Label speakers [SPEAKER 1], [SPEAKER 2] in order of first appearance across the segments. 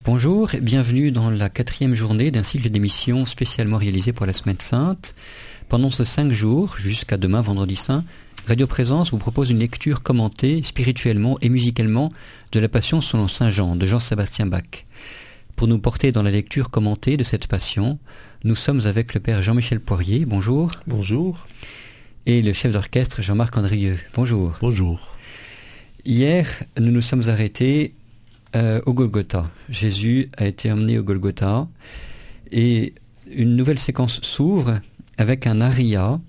[SPEAKER 1] Bonjour et bienvenue dans la 4e journée d'un cycle d'émissions spécialement réalisé pour la Semaine Sainte. Pendant ces 5 jours, jusqu'à demain, vendredi saint, Radio Présence vous propose une lecture commentée spirituellement et musicalement de la Passion selon Saint Jean de Jean-Sébastien Bach. Pour nous porter dans la lecture commentée de cette Passion, nous sommes avec le Père Jean-Michel Poirier, bonjour.
[SPEAKER 2] Bonjour.
[SPEAKER 1] Et le chef d'orchestre Jean-Marc Andrieux, bonjour.
[SPEAKER 2] Bonjour.
[SPEAKER 1] Hier, nous nous sommes arrêtés au Golgotha. Jésus a été emmené au Golgotha et une nouvelle séquence s'ouvre avec un aria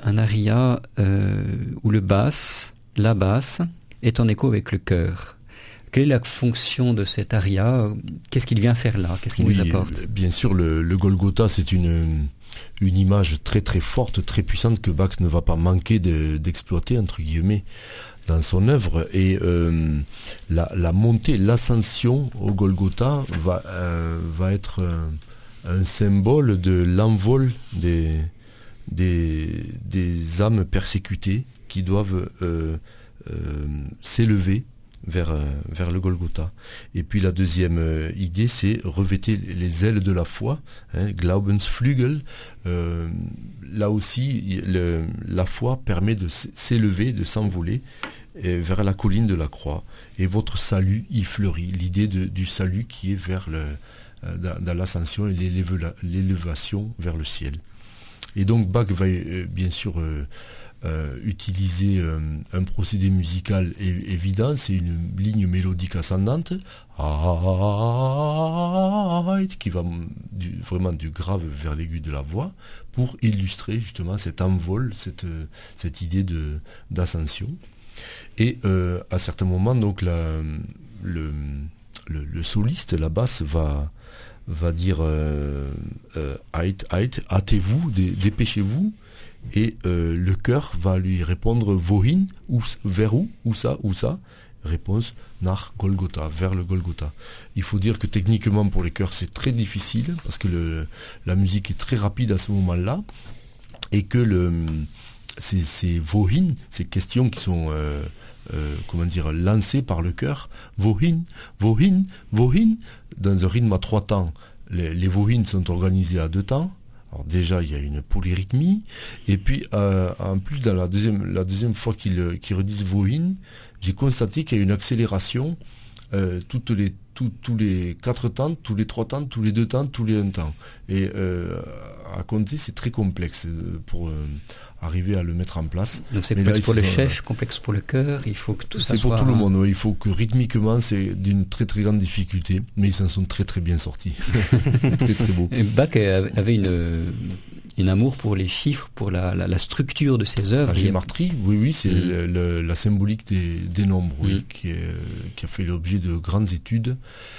[SPEAKER 1] où la basse est en écho avec le chœur. Quelle est la fonction de cet aria? Qu'est-ce qu'il vient faire là? Qu'est-ce qu'il nous apporte?
[SPEAKER 2] Bien sûr, le Golgotha, c'est une image très très forte, très puissante que Bach ne va pas manquer d'exploiter, entre guillemets, dans son œuvre. Et la montée, l'ascension au Golgotha va être un symbole de l'envol des âmes persécutées qui doivent s'élever vers le Golgotha. Et puis la deuxième idée, c'est revêter les ailes de la foi, Glaubensflügel. Là aussi, la foi permet de s'élever, de s'envoler vers la colline de la croix. Et votre salut y fleurit, l'idée du salut qui est vers dans l'ascension et l'élévation vers le ciel. Et donc Bach va bien sûr utiliser un procédé musical évident, c'est une ligne mélodique ascendante qui va vraiment du grave vers l'aigu de la voix pour illustrer justement cet envol, cette idée d'ascension. Et à certains moments, donc le soliste, la basse, va dire hâtez-vous, dépêchez-vous. Et le chœur va lui répondre Wohin, vers où ça. Réponse nach Golgotha, vers le Golgotha. Il faut dire que techniquement pour les chœurs c'est très difficile parce que la musique est très rapide à ce moment-là et que ces Wohin, ces questions qui sont lancées par le chœur, Wohin, Wohin, Wohin, dans un rythme à 3 temps. Les Wohin sont organisés à 2 temps. Alors déjà, il y a une polyrythmie, et puis en plus, dans la deuxième fois qu'ils redisent Wohin, j'ai constaté qu'il y a une accélération tous les 4 temps, tous les 3 temps, tous les 2 temps, tous les 1 temps. Et à compter, c'est très complexe pour arriver à le mettre en place.
[SPEAKER 1] Donc c'est complexe pour le chef, complexe pour le chœur, il faut que tout ça soit...
[SPEAKER 2] C'est pour tout le monde, il faut que rythmiquement, c'est d'une très très grande difficulté, mais ils s'en sont très très bien sortis. C'est très très beau.
[SPEAKER 1] Et Bach avait une amour pour les chiffres, pour la structure de ses œuvres.
[SPEAKER 2] Gématrie, oui, c'est la symbolique des nombres, qui a fait l'objet de grandes études,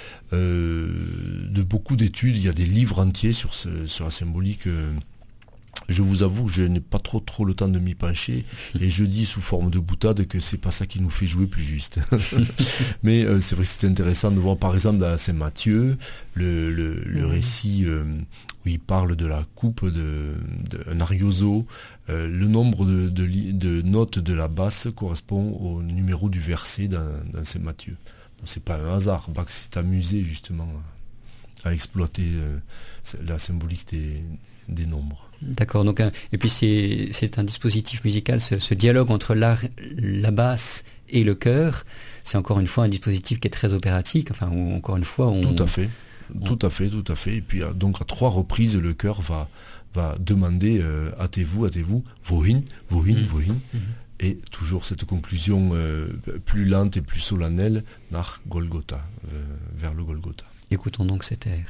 [SPEAKER 2] de beaucoup d'études. Il y a des livres entiers sur la symbolique. Je vous avoue que je n'ai pas trop le temps de m'y pencher et je dis sous forme de boutade que c'est pas ça qui nous fait jouer plus juste. Mais c'est vrai que c'est intéressant de voir par exemple dans la Saint Matthieu le récit où il parle de la coupe d'un arioso. Le nombre de notes de la basse correspond au numéro du verset dans Saint Matthieu. Bon, c'est pas un hasard. Bach s'est amusé justement à exploiter la symbolique des nombres.
[SPEAKER 1] D'accord, donc et puis c'est un dispositif musical, ce dialogue entre la basse et le chœur, c'est encore une fois un dispositif qui est très opératique, où encore une fois
[SPEAKER 2] Tout à fait. Et puis donc à 3 reprises le chœur va demander hâtez-vous, Wohin, Wohin, Wohin. Et toujours cette conclusion plus lente et plus solennelle, nach Golgotha, vers le Golgotha.
[SPEAKER 1] Écoutons donc cet air.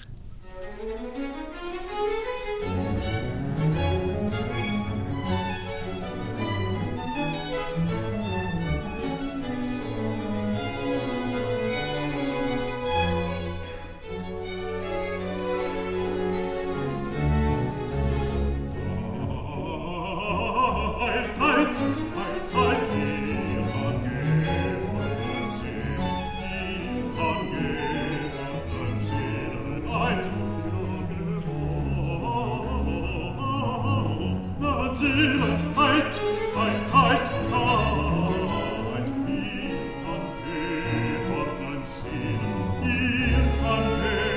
[SPEAKER 3] Ihr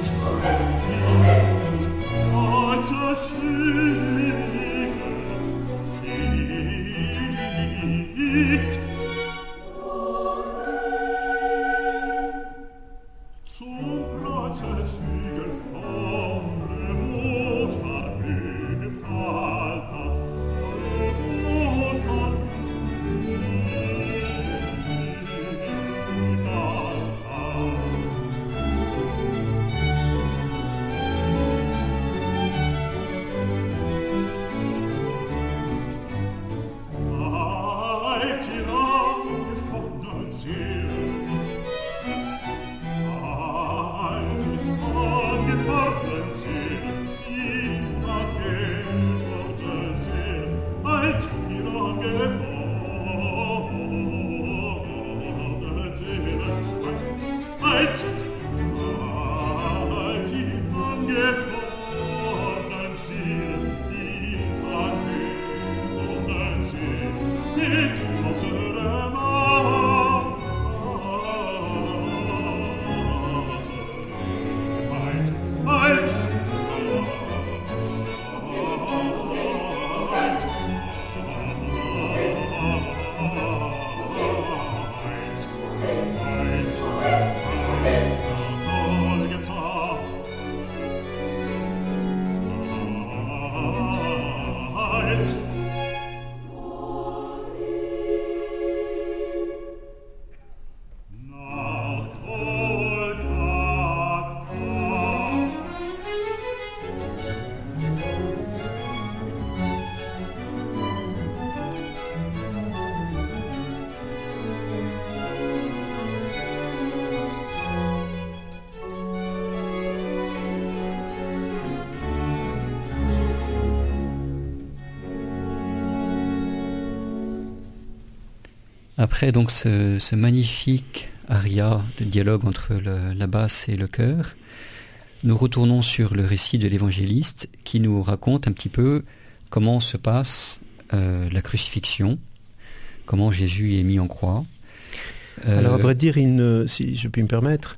[SPEAKER 1] Après donc ce magnifique aria, le dialogue entre la basse et le chœur, nous retournons sur le récit de l'évangéliste qui nous raconte un petit peu comment se passe la crucifixion, comment Jésus est mis en croix.
[SPEAKER 3] Alors à vrai dire, si je puis me permettre,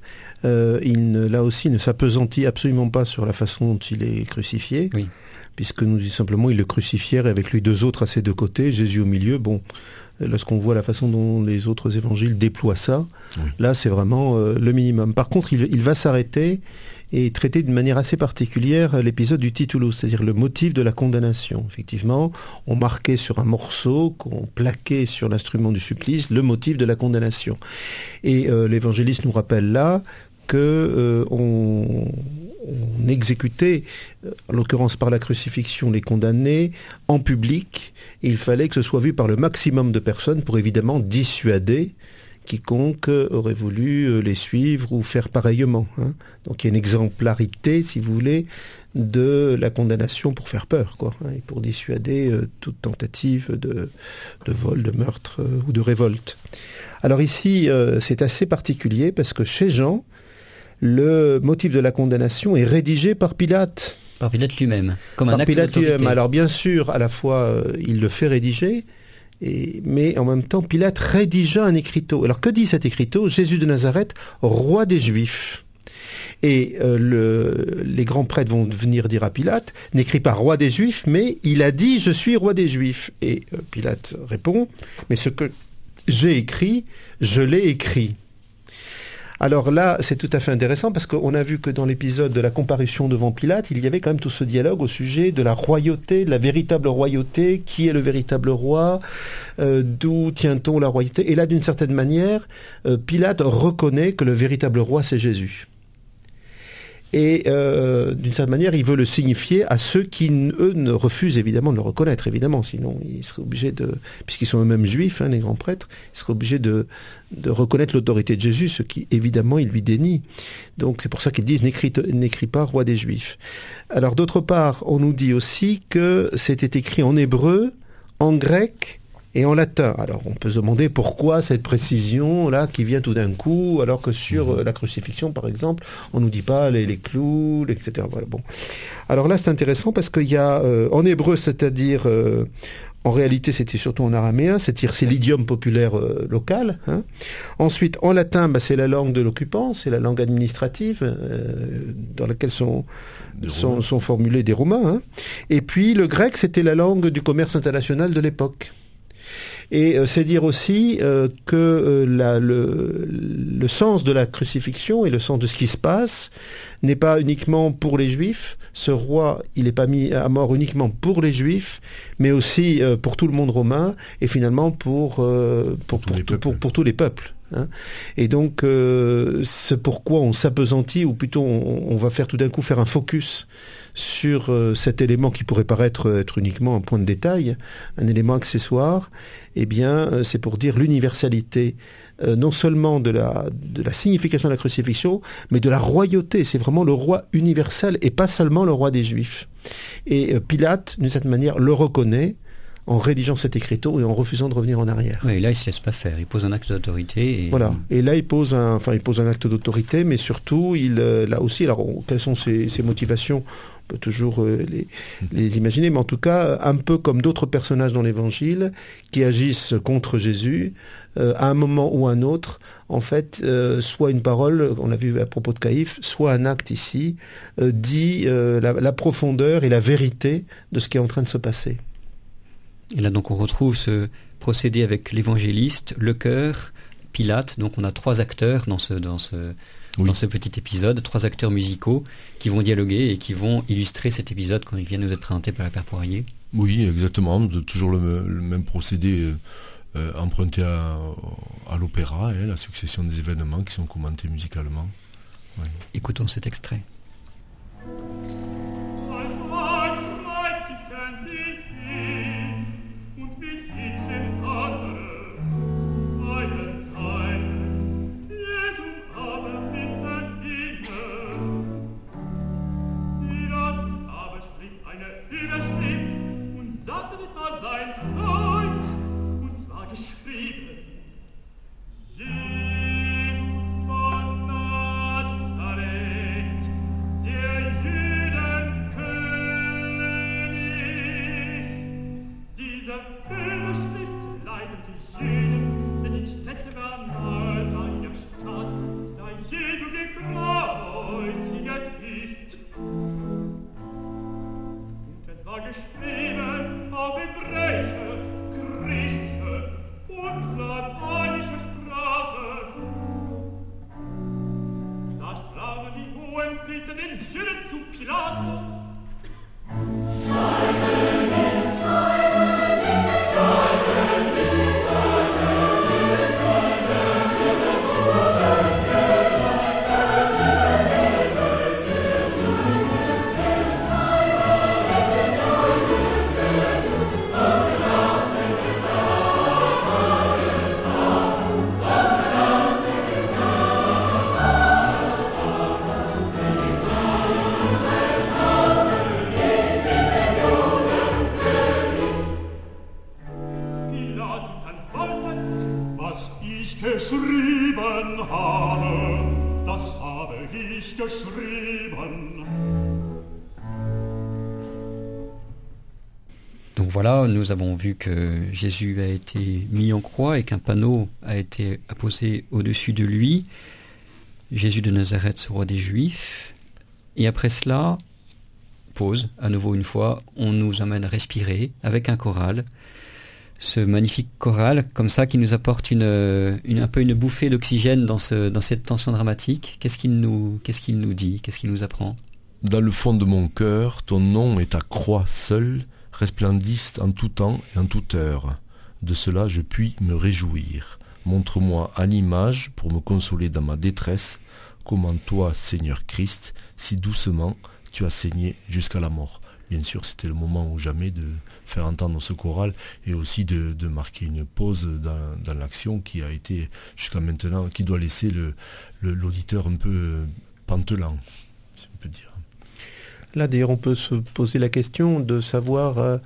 [SPEAKER 3] là aussi il ne s'appesantit absolument pas sur la façon dont il est crucifié,
[SPEAKER 1] oui.
[SPEAKER 3] Puisque nous dit simplement il le crucifièrent et avec lui deux autres à ses deux côtés, Jésus au milieu. Bon, lorsqu'on voit la façon dont les autres évangiles déploient ça, oui. Là c'est vraiment le minimum. Par contre, il va s'arrêter et traiter d'une manière assez particulière l'épisode du titulus, c'est-à-dire le motif de la condamnation. Effectivement, on marquait sur un morceau, qu'on plaquait sur l'instrument du supplice, le motif de la condamnation. Et l'évangéliste nous rappelle là que on exécutait, en l'occurrence par la crucifixion, les condamnés en public. Et il fallait que ce soit vu par le maximum de personnes pour évidemment dissuader quiconque aurait voulu les suivre ou faire pareillement. Donc il y a une exemplarité, si vous voulez, de la condamnation pour faire peur, quoi, et pour dissuader toute tentative de vol, de meurtre ou de révolte. Alors ici, c'est assez particulier parce que chez Jean, le motif de la condamnation est rédigé par Pilate.
[SPEAKER 1] Par Pilate lui-même, comme un acte
[SPEAKER 3] d'autorité.
[SPEAKER 1] lui-même.
[SPEAKER 3] Alors bien sûr, à la fois, il le fait rédiger, mais en même temps, Pilate rédigea un écriteau. Alors que dit cet écriteau ? Jésus de Nazareth, roi des Juifs. Et les grands prêtres vont venir dire à Pilate, n'écris pas roi des Juifs, mais il a dit je suis roi des Juifs. Et Pilate répond, mais ce que j'ai écrit, je l'ai écrit. Alors là, c'est tout à fait intéressant parce qu'on a vu que dans l'épisode de la comparution devant Pilate, il y avait quand même tout ce dialogue au sujet de la royauté, de la véritable royauté, qui est le véritable roi, d'où tient-on la royauté. Et là, d'une certaine manière, Pilate reconnaît que le véritable roi, c'est Jésus. Et d'une certaine manière, il veut le signifier à ceux qui, eux, ne refusent évidemment de le reconnaître, évidemment. Sinon, ils seraient obligés puisqu'ils sont eux-mêmes juifs, les grands prêtres, ils seraient obligés de reconnaître l'autorité de Jésus, ce qui, évidemment, il lui dénie. Donc, c'est pour ça qu'ils disent, n'écris pas roi des Juifs. Alors, d'autre part, on nous dit aussi que c'était écrit en hébreu, en grec et en latin. Alors, on peut se demander pourquoi cette précision-là qui vient tout d'un coup, alors que sur la crucifixion, par exemple, on nous dit pas les clous, etc. Voilà, bon. Alors là, c'est intéressant parce qu'il y a en hébreu, c'est-à-dire En réalité, c'était surtout en araméen, c'est-à-dire c'est l'idiome populaire local. Hein. Ensuite, en latin, c'est la langue de l'occupant, c'est la langue administrative dans laquelle sont formulés des Romains. Hein. Et puis le grec, c'était la langue du commerce international de l'époque. Et c'est dire aussi que le sens de la crucifixion et le sens de ce qui se passe n'est pas uniquement pour les Juifs. Ce roi, il n'est pas mis à mort uniquement pour les Juifs, mais aussi pour tout le monde romain et finalement pour tous les peuples. Hein. Et donc, c'est pourquoi on s'appesantit, ou plutôt on va faire tout d'un coup faire un focus sur cet élément qui pourrait paraître être uniquement un point de détail, un élément accessoire. Eh bien, c'est pour dire l'universalité non seulement de la signification de la crucifixion, mais de la royauté. C'est vraiment le roi universel et pas seulement le roi des Juifs. Et Pilate, d'une certaine manière, le reconnaît en rédigeant cet écriteau et en refusant de revenir en arrière.
[SPEAKER 1] Oui, et là, il ne se laisse pas faire. Il pose un acte d'autorité.
[SPEAKER 3] Voilà. Et là, il pose un acte d'autorité, mais surtout, là aussi, alors, quelles sont ses motivations ? On peut toujours les imaginer, mais en tout cas, un peu comme d'autres personnages dans l'Évangile qui agissent contre Jésus, à un moment ou un autre, en fait, soit une parole, on l'a vu à propos de Caïphe, soit un acte ici, dit la profondeur et la vérité de ce qui est en train de se passer.
[SPEAKER 1] Et là, donc, on retrouve ce procédé avec l'évangéliste, le chœur, Pilate. Donc, on a 3 acteurs dans ce petit épisode, 3 acteurs musicaux qui vont dialoguer et qui vont illustrer cet épisode quand il vient nous être présenté par la Père Poirier.
[SPEAKER 2] Oui, exactement. Toujours le même procédé emprunté à l'opéra, la succession des événements qui sont commentés musicalement. Ouais.
[SPEAKER 1] Écoutons cet extrait. Donc voilà, nous avons vu que Jésus a été mis en croix et qu'un panneau a été apposé au-dessus de lui. Jésus de Nazareth, ce roi des Juifs. Et après cela, pause, à nouveau une fois, on nous amène à respirer avec un choral. Ce magnifique choral, comme ça, qui nous apporte un peu une bouffée d'oxygène dans cette tension dramatique. Qu'est-ce qu'il nous dit ? Qu'est-ce qu'il nous apprend ?
[SPEAKER 2] Dans le fond de mon cœur, ton nom et ta croix seule resplendissent en tout temps et en toute heure. De cela je puis me réjouir. Montre-moi à l'image, pour me consoler dans ma détresse, comment toi, Seigneur Christ, si doucement tu as saigné jusqu'à la mort. Bien sûr, c'était le moment ou jamais de faire entendre ce choral et aussi de marquer une pause dans l'action qui a été jusqu'à maintenant, qui doit laisser l'auditeur un peu pantelant, si on peut dire.
[SPEAKER 3] Là, d'ailleurs, on peut se poser la question de savoir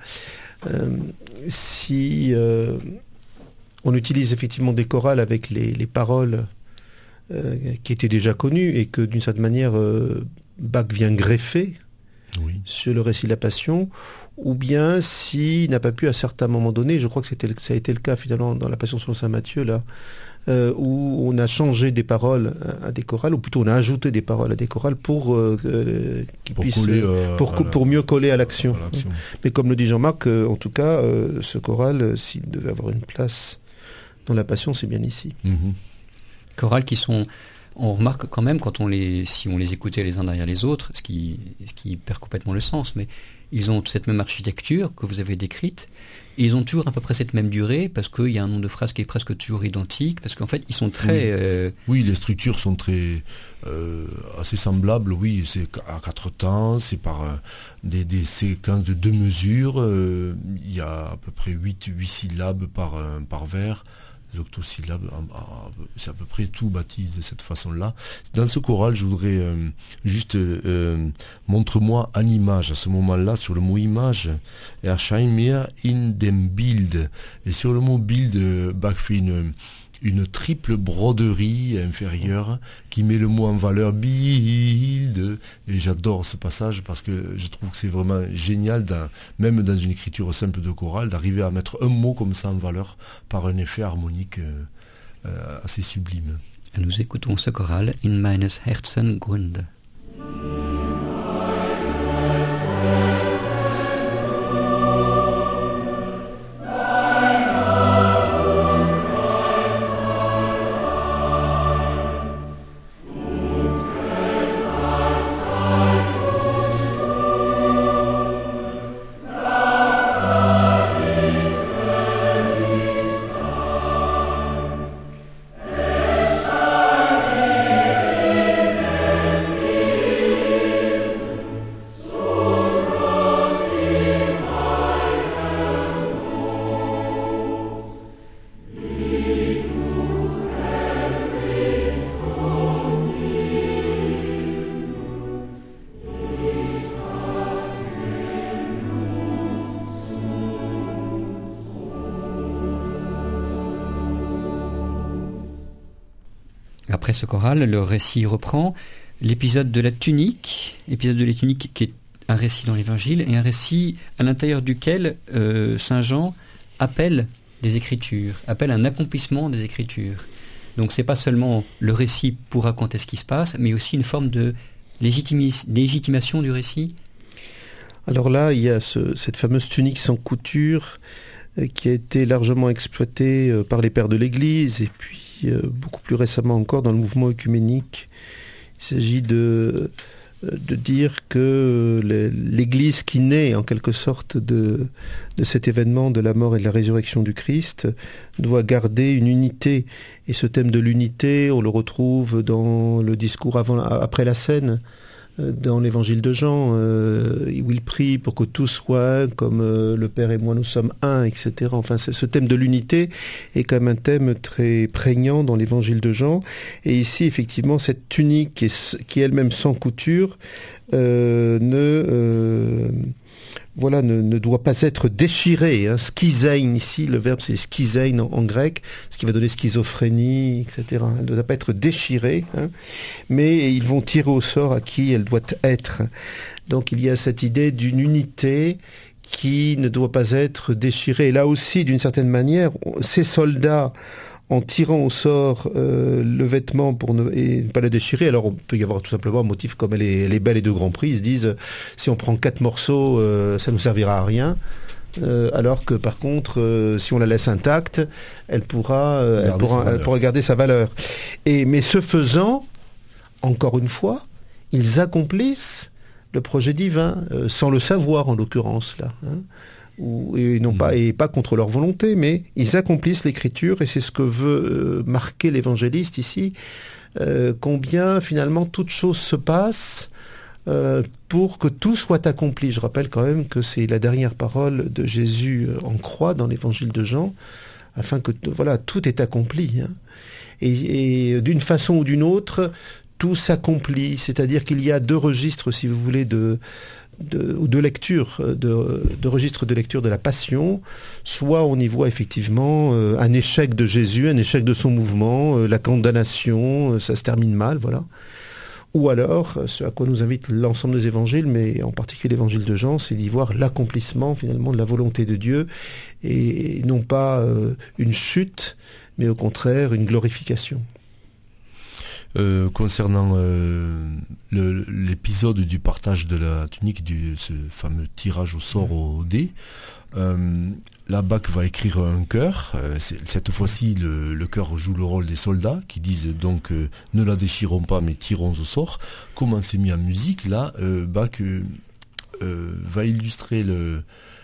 [SPEAKER 3] si on utilise effectivement des chorales avec les paroles qui étaient déjà connues et que, d'une certaine manière, Bach vient greffer sur le récit de la Passion, ou bien s'il n'a pas pu à certains moments donnés, je crois que ça a été le cas finalement dans la Passion selon saint Matthieu, là, où on a changé des paroles à des chorales, ou plutôt on a ajouté des paroles à des chorales pour qu'ils puissent pour mieux coller à l'action. Mais comme le dit Jean-Marc, en tout cas, ce choral, s'il devait avoir une place dans la Passion, c'est bien ici.
[SPEAKER 1] Chorales qui sont, on remarque quand même si on les écoutait les uns derrière les autres, ce qui perd complètement le sens, mais ils ont cette même architecture que vous avez décrite, et ils ont toujours à peu près cette même durée, parce qu'il y a un nombre de phrases qui est presque toujours identique, parce qu'en fait, ils sont très...
[SPEAKER 2] Oui, les structures sont très assez semblables, oui, c'est à 4 temps, c'est par des séquences de 2 mesures, il y a à peu près 8 syllabes par vers, des octosyllabes, c'est à peu près tout bâti de cette façon-là. Dans ce choral, je voudrais juste montre-moi en image, à ce moment-là, sur le mot image, erscheint mir in dem Bild. Et sur le mot Bild, Bach fait une triple broderie inférieure qui met le mot en valeur, Bild. Et j'adore ce passage parce que je trouve que c'est vraiment génial, même dans une écriture simple de chorale, d'arriver à mettre un mot comme ça en valeur par un effet harmonique assez sublime.
[SPEAKER 1] Nous écoutons ce choral, In meines Herzen Gründe. Après ce choral, le récit reprend l'épisode de la tunique qui est un récit dans l'Évangile et un récit à l'intérieur duquel Saint Jean appelle des Écritures, appelle un accomplissement des Écritures. Donc c'est pas seulement le récit pour raconter ce qui se passe, mais aussi une forme de légitimation du récit.
[SPEAKER 3] Alors là, il y a cette fameuse tunique sans couture qui a été largement exploitée par les pères de l'Église et puis beaucoup plus récemment encore dans le mouvement œcuménique. Il s'agit de dire que l'Église qui naît en quelque sorte de cet événement de la mort et de la résurrection du Christ doit garder une unité. Et ce thème de l'unité, on le retrouve dans le discours après la scène, dans l'évangile de Jean, où il prie pour que tous soient un, comme le Père et moi nous sommes un, etc. Enfin, ce thème de l'unité est quand même un thème très prégnant dans l'évangile de Jean. Et ici, effectivement, cette tunique qui est elle-même sans couture ne doit pas être déchirée. Schizein, ici, le verbe c'est schizein en grec, ce qui va donner schizophrénie, etc. Elle ne doit pas être déchirée, mais ils vont tirer au sort à qui elle doit être. Donc il y a cette idée d'une unité qui ne doit pas être déchirée. Et là aussi, d'une certaine manière, ces soldats, en tirant au sort le vêtement pour ne pas le déchirer. Alors on peut y avoir tout simplement un motif comme les belles et de Grand Prix. Ils se disent, si on prend 4 morceaux, ça nous servira à rien. Alors que par contre, si on la laisse intacte, elle pourra garder sa valeur. Mais ce faisant, encore une fois, ils accomplissent le projet divin, sans le savoir en l'occurrence là. Et pas contre leur volonté, mais ils accomplissent l'écriture, et c'est ce que veut marquer l'évangéliste ici, combien finalement toute chose se passe pour que tout soit accompli. Je rappelle quand même que c'est la dernière parole de Jésus en croix dans l'évangile de Jean, afin que tout est accompli. Et d'une façon ou d'une autre, tout s'accomplit, c'est-à-dire qu'il y a 2 registres, si vous voulez, de lecture, de registre de lecture de la Passion. Soit on y voit effectivement un échec de Jésus, un échec de son mouvement, la condamnation, ça se termine mal, voilà. Ou alors, ce à quoi nous invite l'ensemble des évangiles, mais en particulier l'évangile de Jean, c'est d'y voir l'accomplissement finalement de la volonté de Dieu, et non pas une chute, mais au contraire une glorification.
[SPEAKER 2] Concernant l'épisode du partage de la tunique, ce fameux tirage au sort au dé, la Bach va écrire un chœur. Cette fois-ci, le chœur joue le rôle des soldats qui disent donc ne la déchirons pas mais tirons au sort. Comment c'est mis en musique? Là, Bach va illustrer le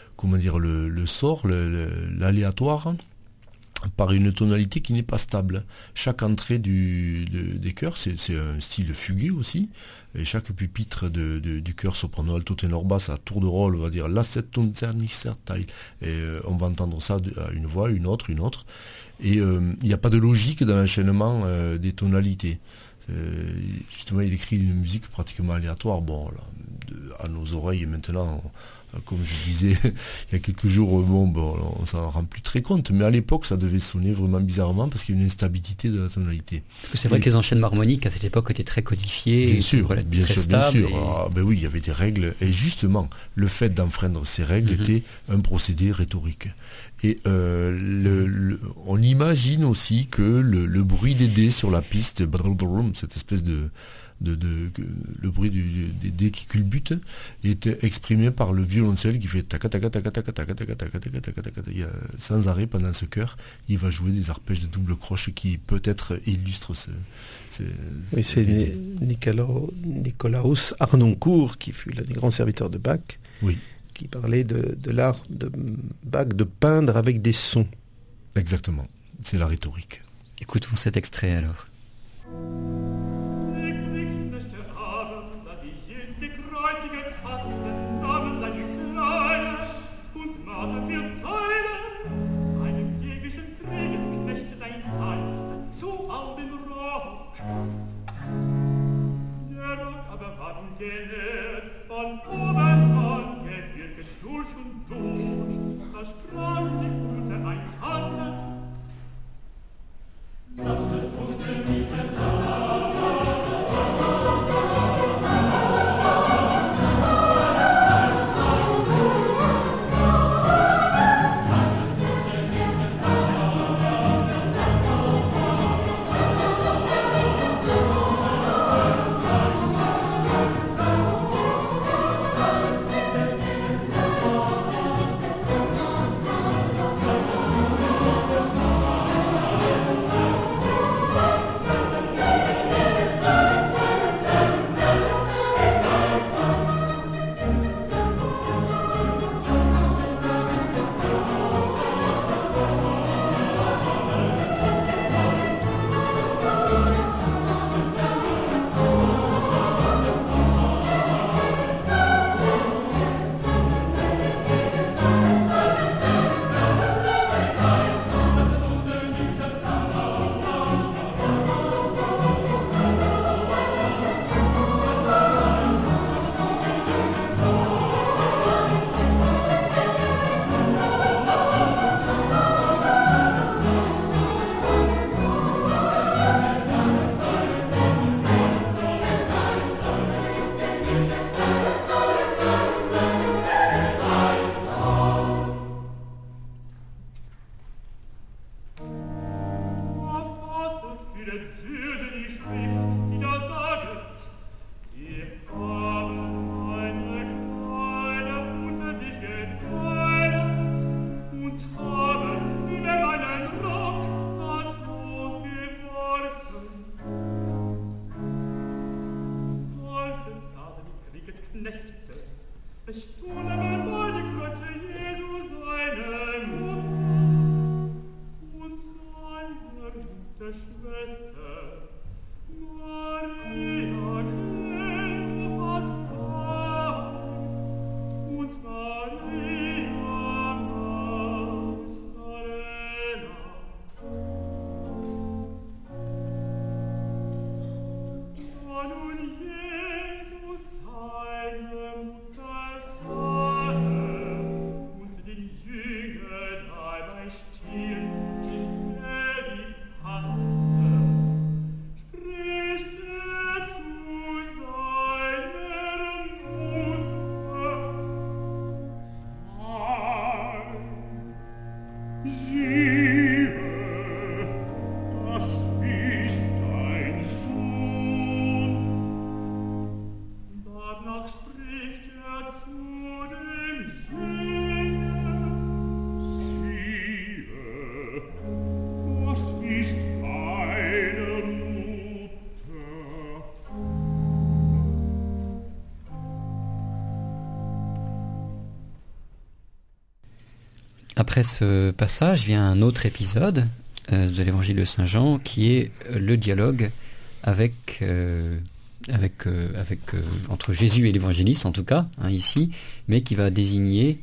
[SPEAKER 2] sort, l'aléatoire, par une tonalité qui n'est pas stable. Chaque entrée des chœurs, c'est un style fugué aussi, et chaque pupitre du chœur soprano, alto, ténor, basse, à tour de rôle, on va dire et on va entendre ça à une voix, une autre, et il n'y a pas de logique dans l'enchaînement des tonalités. Justement, il écrit une musique pratiquement aléatoire. Bon, là, à nos oreilles maintenant, comme je disais il y a quelques jours, on s'en rend plus très compte, mais à l'époque ça devait sonner vraiment bizarrement parce qu'il y a une instabilité de la tonalité.
[SPEAKER 1] Parce que c'est vrai que les enchaînements harmoniques à cette époque étaient très codifiés,
[SPEAKER 2] bien sûr, bien sûr.
[SPEAKER 1] Et...
[SPEAKER 2] Ah, ben oui, il y avait des règles, et justement le fait d'enfreindre ces règles était un procédé rhétorique. Et on imagine aussi que le bruit des dés sur la piste, cette espèce le bruit des dés qui culbutent, est exprimé par le violoncelle qui fait taca taca taca taca taca taca taca taca taca taca. Sans arrêt pendant ce chœur, il va jouer des arpèges de double croche qui peut-être illustrent
[SPEAKER 3] oui, c'est Nicolaus Harnoncourt qui fut l'un des grands serviteurs de Bach.
[SPEAKER 2] Oui.
[SPEAKER 3] Qui parlait de l'art de Bach de peindre avec des sons.
[SPEAKER 2] Exactement, c'est la rhétorique.
[SPEAKER 1] Écoutons cet extrait alors.
[SPEAKER 4] Jesus, seine Mutter,
[SPEAKER 1] Après ce passage vient un autre épisode de l'évangile de Saint Jean qui est le dialogue entre Jésus et l'évangéliste en tout cas, ici, mais qui va désigner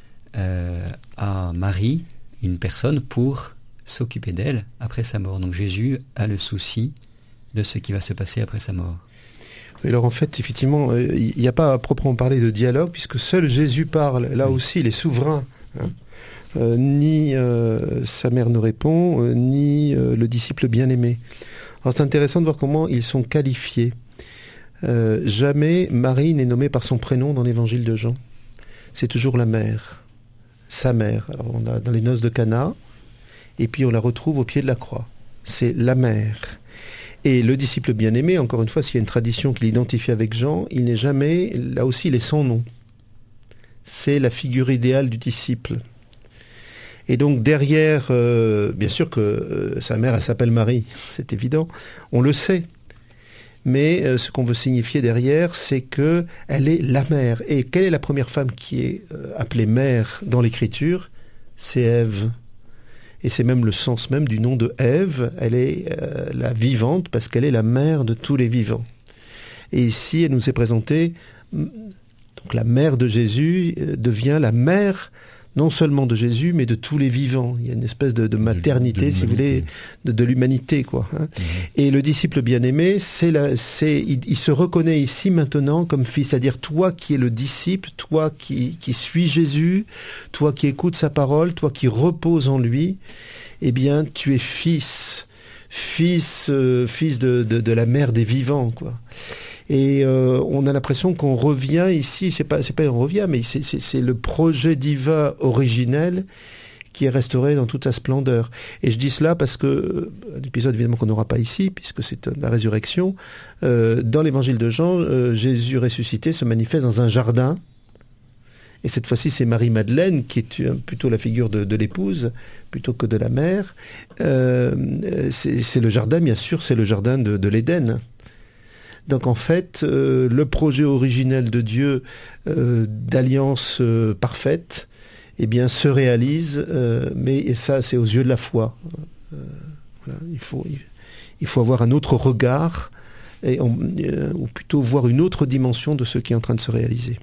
[SPEAKER 1] à Marie une personne pour s'occuper d'elle après sa mort. Donc Jésus a le souci de ce qui va se passer après sa mort.
[SPEAKER 3] Alors en fait, effectivement, il n'y a pas à proprement parler de dialogue, puisque seul Jésus parle. Là aussi, il est souverain. Ni sa mère ne répond, ni le disciple bien-aimé. Alors c'est intéressant de voir comment ils sont qualifiés. Jamais Marie n'est nommée par son prénom dans l'évangile de Jean. C'est toujours la mère, sa mère. Alors on a dans les noces de Cana, et puis on la retrouve au pied de la croix. C'est la mère. Et le disciple bien-aimé, encore une fois, s'il y a une tradition qui l'identifie avec Jean, il n'est jamais, là aussi, il est sans nom. C'est la figure idéale du disciple. Et donc derrière, bien sûr que sa mère, elle s'appelle Marie, c'est évident, on le sait. Mais ce qu'on veut signifier derrière, c'est que elle est la mère. Et quelle est la première femme qui est appelée mère dans l'Écriture ? C'est Ève. Et c'est même le sens même du nom de Ève. Elle est la vivante parce qu'elle est la mère de tous les vivants. Et ici, elle nous est présentée, donc la mère de Jésus devient la mère non seulement de Jésus, mais de tous les vivants. Il y a une espèce de maternité, si vous voulez, de l'humanité, quoi. Et le disciple bien-aimé, il se reconnaît ici maintenant comme fils, c'est-à-dire toi qui es le disciple, toi qui suis Jésus, toi qui écoutes sa parole, toi qui reposes en lui, eh bien, tu es fils de la mère des vivants, quoi. Et on a l'impression qu'on revient ici, c'est pas on revient, mais c'est le projet divin originel qui est restauré dans toute sa splendeur. Et je dis cela parce que, un épisode évidemment qu'on n'aura pas ici, puisque c'est la résurrection, dans l'évangile de Jean, Jésus ressuscité se manifeste dans un jardin. Et cette fois-ci, c'est Marie-Madeleine qui est plutôt la figure de l'épouse, plutôt que de la mère. C'est le jardin, bien sûr, c'est le jardin de l'Éden. Donc en fait, le projet originel de Dieu d'alliance parfaite, eh bien, se réalise, mais ça, c'est aux yeux de la foi. Voilà, il faut avoir un autre regard, ou plutôt voir une autre dimension de ce qui est en train de se réaliser.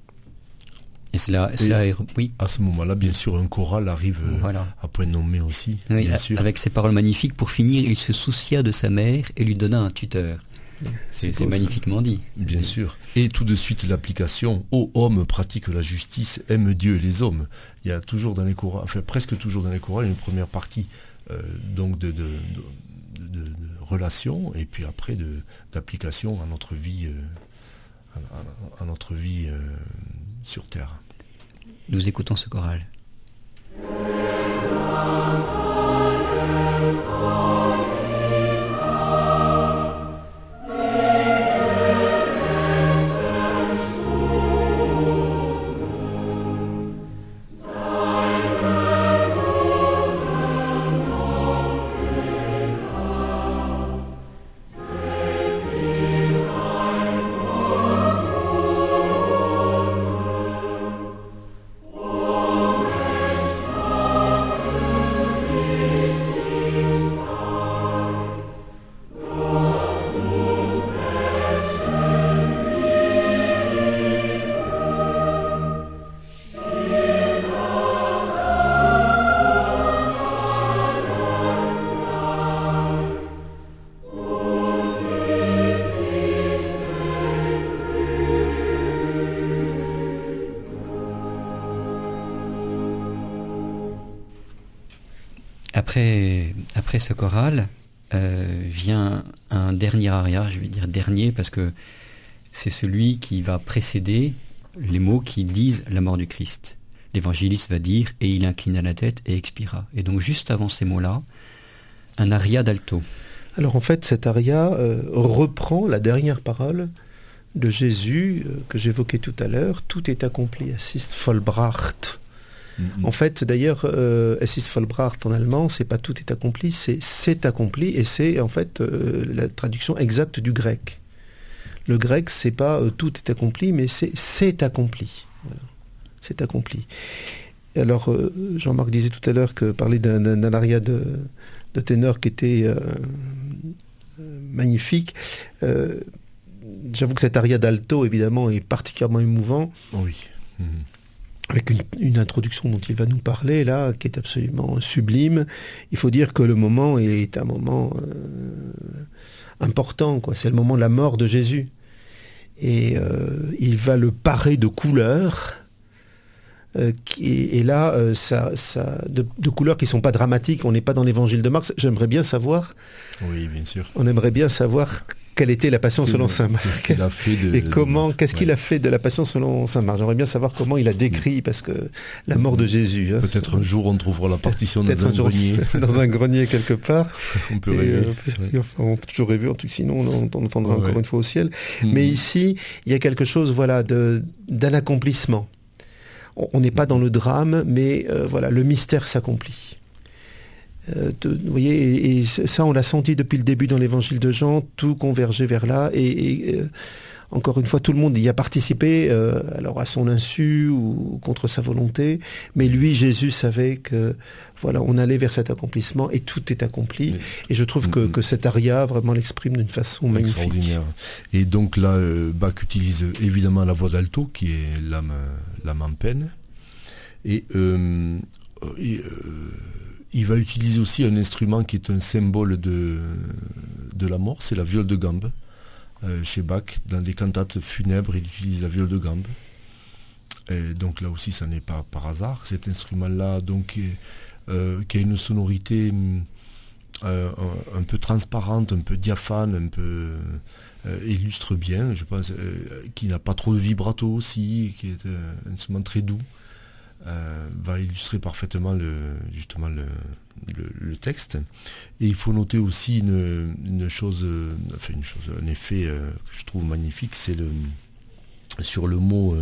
[SPEAKER 1] Oui.
[SPEAKER 2] À ce moment-là, bien sûr, un choral arrive à point nommé aussi.
[SPEAKER 1] Oui,
[SPEAKER 2] bien sûr.
[SPEAKER 1] Avec ces paroles magnifiques, pour finir, il se soucia de sa mère et lui donna un tuteur. C'est magnifiquement dit.
[SPEAKER 2] Bien sûr. Et tout de suite l'application. Ô homme, pratique la justice, aime Dieu et les hommes. Il y a toujours dans les chorales, enfin presque toujours dans les chorales, une première partie donc de relation, et puis après d'application à notre vie, à notre vie sur terre.
[SPEAKER 1] Nous écoutons ce choral. Après ce choral, vient un dernier aria, je vais dire dernier parce que c'est celui qui va précéder les mots qui disent la mort du Christ. L'évangéliste va dire « et il inclina la tête et expira ». Et donc juste avant ces mots-là, un aria d'alto.
[SPEAKER 3] Alors en fait, cet aria reprend la dernière parole de Jésus que j'évoquais tout à l'heure. Tout est accompli, es ist vollbracht. En fait, d'ailleurs, es ist vollbracht en allemand, c'est pas tout est accompli, c'est accompli, et c'est en fait la traduction exacte du grec. Le grec, c'est pas tout est accompli, mais c'est accompli. Voilà. C'est accompli. Et alors, Jean-Marc disait tout à l'heure que parler d'un aria de ténor qui était magnifique. J'avoue que cet aria d'alto, évidemment, est particulièrement émouvant.
[SPEAKER 2] Oui.
[SPEAKER 3] Avec une introduction dont il va nous parler, là, qui est absolument sublime. Il faut dire que le moment est un moment important, quoi. C'est le moment de la mort de Jésus. Et il va le parer de couleurs. Et là, de couleurs qui ne sont pas dramatiques. On n'est pas dans l'évangile de Marc. J'aimerais bien savoir.
[SPEAKER 2] Oui, bien sûr.
[SPEAKER 3] On aimerait bien savoir quelle était la passion selon saint Marc.
[SPEAKER 2] Qu'est-ce qu'il a fait
[SPEAKER 3] qu'est-ce qu'il a fait de la passion selon saint Marc. J'aimerais bien savoir comment il a décrit, parce que la mort de Jésus.
[SPEAKER 2] Peut-être un jour on trouvera la partition dans un grenier.
[SPEAKER 3] Dans un grenier quelque part.
[SPEAKER 2] On peut rêver.
[SPEAKER 3] On peut toujours rêver, en tout cas, sinon on entendra encore une fois au ciel. Mais ici, il y a quelque chose, voilà, d'un accomplissement. On n'est pas dans le drame, mais voilà, le mystère s'accomplit. Vous voyez, et ça, on l'a senti depuis le début dans l'évangile de Jean, tout convergeait vers là, et encore une fois, tout le monde y a participé, alors à son insu ou contre sa volonté, mais lui, Jésus, savait que voilà, on allait vers cet accomplissement, et tout est accompli. Et je trouve que cet aria vraiment l'exprime d'une façon magnifique.
[SPEAKER 2] Extraordinaire. Et donc là, Bach utilise évidemment la voix d'alto, qui est l'âme en peine, et il va utiliser aussi un instrument qui est un symbole de la mort, c'est la viole de gambe. Chez Bach, dans des cantates funèbres, il utilise la viole de gambe. Et donc là aussi, ça n'est pas par hasard. Cet instrument-là, donc, qui a une sonorité un peu transparente, un peu diaphane, un peu illustre bien, je pense, qui n'a pas trop de vibrato aussi, qui est un instrument très doux. Va illustrer parfaitement le texte. Et il faut noter aussi un effet que je trouve magnifique, c'est sur le mot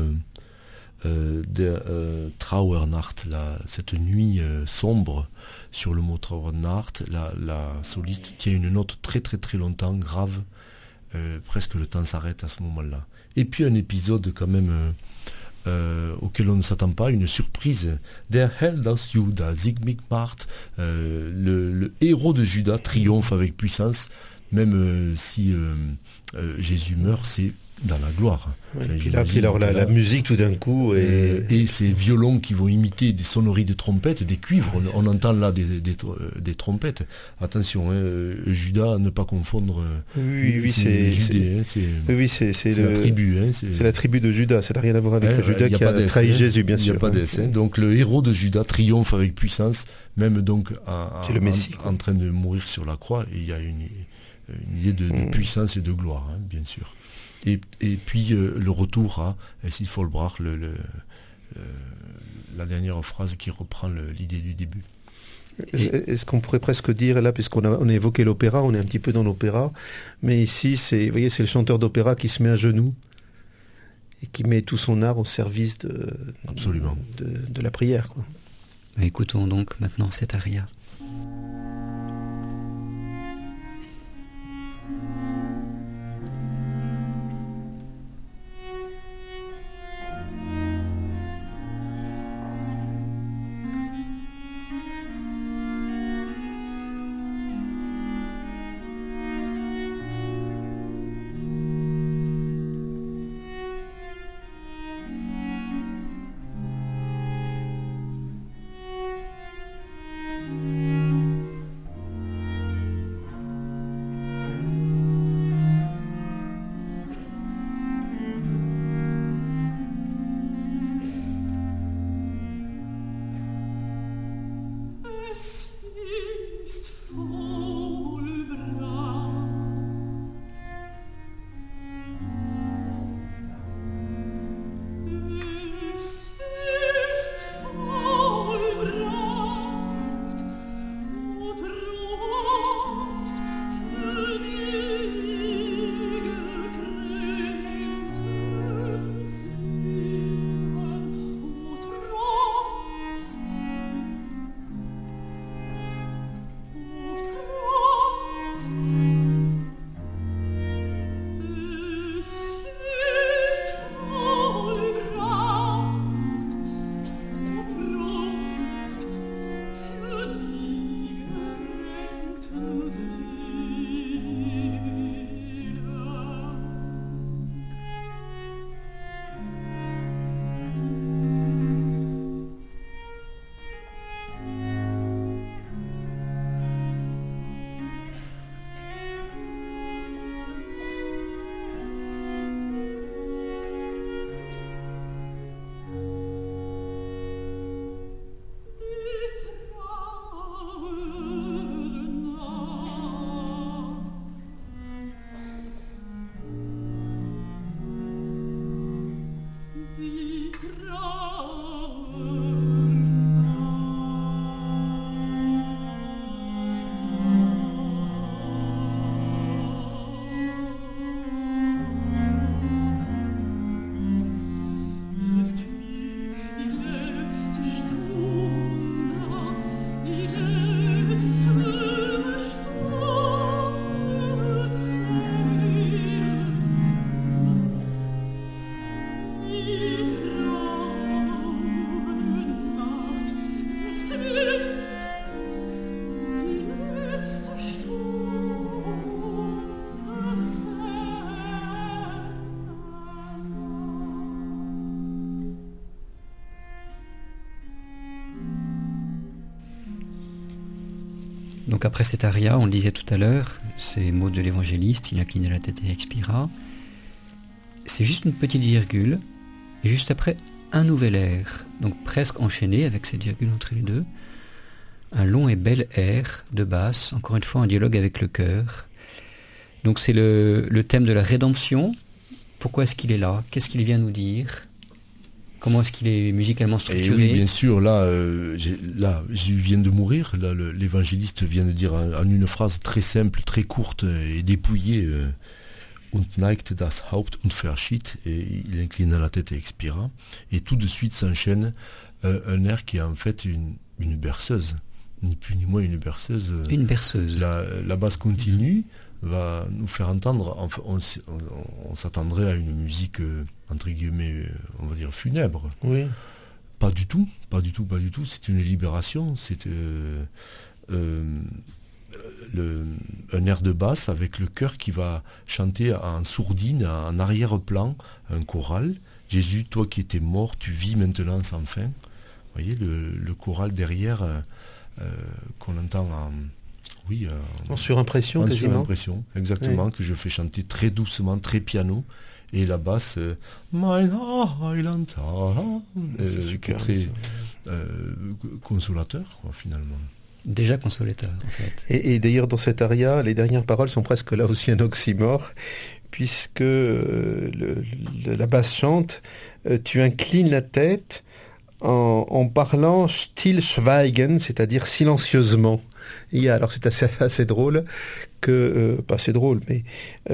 [SPEAKER 2] Trauernacht, cette nuit sombre. Sur le mot Trauernacht, la soliste tient une note très très très longtemps, grave, presque le temps s'arrête à ce moment-là. Et puis un épisode quand même auquel on ne s'attend pas, une surprise. Der Held aus Juda, Sieg mit Macht, le héros de Juda triomphe avec puissance, même si Jésus meurt, c'est dans la gloire.
[SPEAKER 3] Oui, enfin, puis alors la musique tout d'un coup.
[SPEAKER 2] Et ces violons qui vont imiter des sonneries de trompettes, des cuivres, on entend là des trompettes. Attention, Judas, ne pas confondre.
[SPEAKER 3] C'est
[SPEAKER 2] Judée, c'est la tribu.
[SPEAKER 3] C'est la tribu de Judas, ça n'a rien à voir avec le Judas qui a trahi Jésus, bien sûr.
[SPEAKER 2] Il n'y a pas d'essai. Donc le héros de Judas triomphe avec puissance, même donc en train de mourir sur la croix, et il y a une idée de puissance et de gloire, bien sûr. Et puis le retour à Sid Vollbracht, la dernière phrase qui reprend l'idée du début.
[SPEAKER 3] Est-ce qu'on pourrait presque dire, là, puisqu'on a évoqué l'opéra, on est un petit peu dans l'opéra, mais ici, vous voyez, c'est le chanteur d'opéra qui se met à genoux et qui met tout son art au service de la prière, quoi.
[SPEAKER 1] Écoutons donc maintenant cet aria. Donc après cet aria, on le disait tout à l'heure, ces mots de l'évangéliste, il inclina la tête et expira. C'est juste une petite virgule, et juste après, un nouvel air, donc presque enchaîné avec cette virgule entre les deux. Un long et bel air de basse, encore une fois un dialogue avec le cœur. Donc c'est le thème de la rédemption. Pourquoi est-ce qu'il est là? Qu'est-ce qu'il vient nous dire? Comment est-ce qu'il est musicalement structuré?
[SPEAKER 2] Et oui, bien sûr, là, Jésus vient de mourir. Là, l'évangéliste vient de dire en une phrase très simple, très courte et dépouillée, und neigte das Haupt und verschied, et il inclina la tête et expira. Et tout de suite s'enchaîne un air qui est en fait une berceuse, ni plus ni moins une berceuse.
[SPEAKER 1] Une berceuse.
[SPEAKER 2] La basse continue va nous faire entendre, on s'attendrait à une musique, entre guillemets, on va dire funèbre.
[SPEAKER 3] Oui.
[SPEAKER 2] Pas du tout. C'est une libération, c'est un air de basse avec le chœur qui va chanter en sourdine, en arrière-plan, un choral. Jésus, toi qui étais mort, tu vis maintenant sans fin. Vous voyez le choral derrière qu'on entend en
[SPEAKER 3] surimpression quasiment. En
[SPEAKER 2] surimpression, exactement, oui. Que je fais chanter très doucement, très piano. Et la basse, Mein Heiland, qui est très consolateur, quoi, finalement.
[SPEAKER 1] Déjà consolateur, en fait.
[SPEAKER 3] Et d'ailleurs, dans cet aria, les dernières paroles sont presque là aussi un oxymore, puisque la basse chante, tu inclines la tête en parlant stillschweigen, c'est-à-dire silencieusement. Alors c'est assez drôle que, pas assez drôle, mais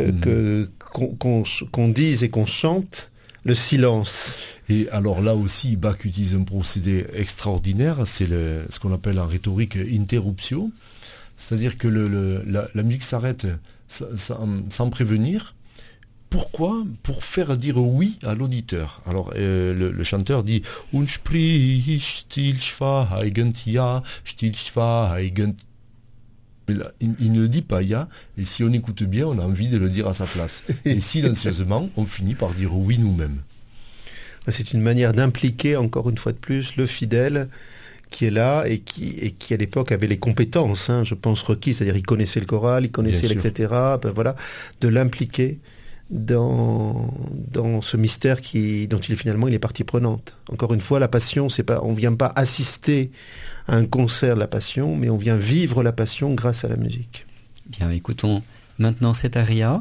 [SPEAKER 3] qu'on dise et qu'on chante le silence.
[SPEAKER 2] Et alors là aussi, Bach utilise un procédé extraordinaire, c'est ce qu'on appelle en rhétorique interruption, c'est-à-dire que la musique s'arrête sans prévenir. Pourquoi? Pour faire dire oui à l'auditeur. Alors le chanteur dit Und sprich stillschweigend, ja, stillschweigend. Mais là, il ne le dit pas ya, et si on écoute bien, on a envie de le dire à sa place. Et silencieusement, on finit par dire oui nous-mêmes.
[SPEAKER 3] C'est une manière d'impliquer, encore une fois de plus, le fidèle qui est là et qui à l'époque avait les compétences, je pense, requises, c'est-à-dire il connaissait le choral, il connaissait etc. Voilà, de l'impliquer dans ce mystère dont il est partie prenante. Encore une fois, la passion, on vient pas assister à un concert de la passion, mais on vient vivre la passion grâce à la musique.
[SPEAKER 1] Bien, écoutons maintenant cet aria.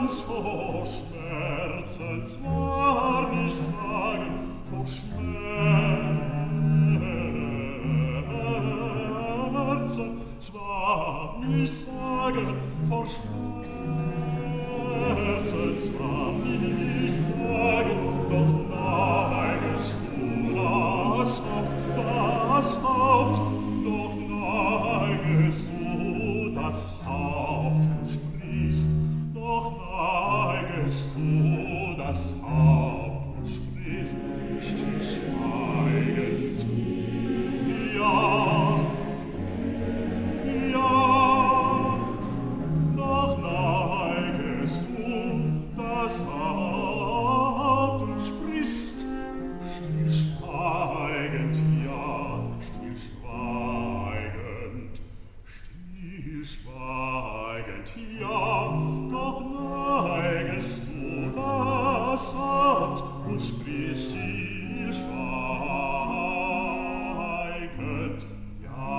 [SPEAKER 4] ganz vor Schmerzen, zwar nicht sagen, vor Schmerzen, zwar nicht sagen, vor Schmerzen, zwar nicht sagen, doch neigest du das Haupt, doch neigest du das Haupt, du sprichst, doch neigest du das Haupt, du sprichst, still schweigend. Ja, doch neigest du das Haupt, du sprichst, still schweigend, ja, still schweigend, ja, doch neigest du das Haupt und sprichst still schweigend, ja.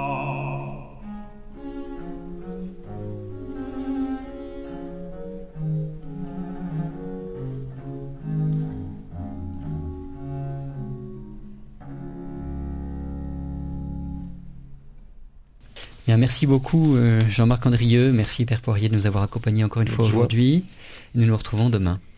[SPEAKER 1] Bien, merci beaucoup Jean-Marc Andrieux, merci Père Poirier de nous avoir accompagnés encore une fois aujourd'hui. Nous nous retrouvons demain.